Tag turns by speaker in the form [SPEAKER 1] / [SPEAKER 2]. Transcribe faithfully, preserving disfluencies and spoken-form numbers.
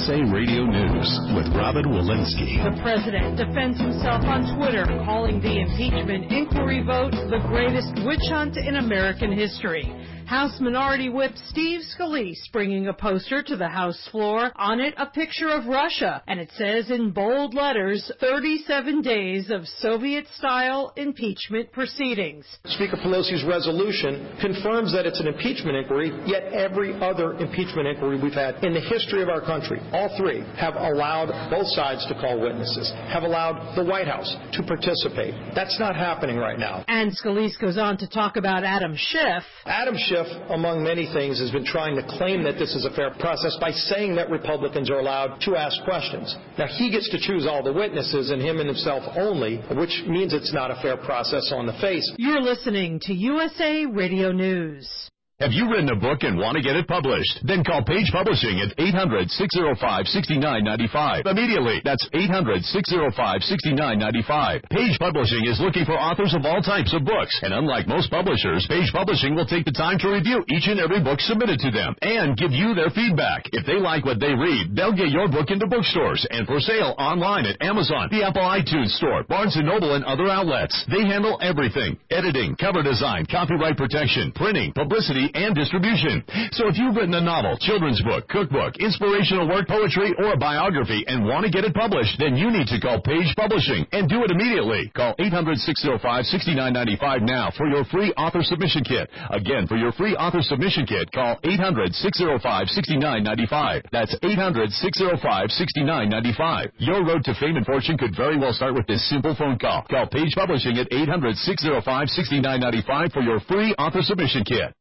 [SPEAKER 1] S A Radio News with Robin Walensky.
[SPEAKER 2] The president defends himself on Twitter, calling the impeachment inquiry vote the greatest witch hunt in American history. House Minority Whip Steve Scalise bringing a poster to the House floor. On it, a picture of Russia, and it says in bold letters, thirty-seven days of Soviet-style impeachment proceedings.
[SPEAKER 3] Speaker Pelosi's resolution confirms that it's an impeachment inquiry, yet every other impeachment inquiry we've had in the history of our country, all three, have allowed both sides to call witnesses, have allowed the White House to participate. That's not happening right now.
[SPEAKER 2] And Scalise goes on to talk about Adam Schiff.
[SPEAKER 3] Adam Schiff, among many things, has been trying to claim that this is a fair process by saying that Republicans are allowed to ask questions. Now, he gets to choose all the witnesses and him and himself only, which means it's not a fair process on the face.
[SPEAKER 2] You're listening to U S A Radio News.
[SPEAKER 1] Have you written a book and want to get it published? Then call Page Publishing at eight hundred, six oh five, six nine nine five. Immediately. That's eight hundred, six oh five, six nine nine five. Page Publishing is looking for authors of all types of books. And unlike most publishers, Page Publishing will take the time to review each and every book submitted to them and give you their feedback. If they like what they read, they'll get your book into bookstores and for sale online at Amazon, the Apple iTunes Store, Barnes and Noble, and other outlets. They handle everything: editing, cover design, copyright protection, printing, publicity, and distribution. So if you've written a novel, children's book, cookbook, inspirational work, poetry, or a biography and want to get it published, then you need to call Page Publishing and do it immediately. Call eight hundred, six oh five, six nine nine five now for your free author submission kit. Again, for your free author submission kit, call eight hundred, six oh five, six nine nine five. That's eight hundred, six oh five, six nine nine five. Your road to fame and fortune could very well start with this simple phone call. Call Page Publishing at eight hundred, six oh five, six nine nine five for your free author submission kit.